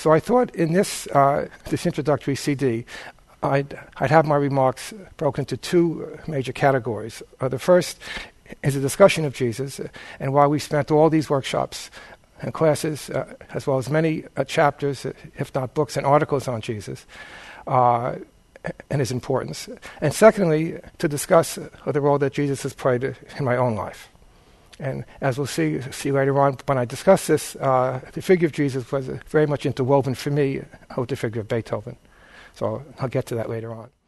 So I thought in this introductory CD, I'd have my remarks broken into two major categories. The first is a discussion of Jesus, and why we spent all these workshops and classes, as well as many chapters, if not books and articles on Jesus, and his importance. And secondly, to discuss the role that Jesus has played in my own life. And as we'll see later on, when I discuss this, the figure of Jesus was very much interwoven for me with the figure of Beethoven. So I'll get to that later on.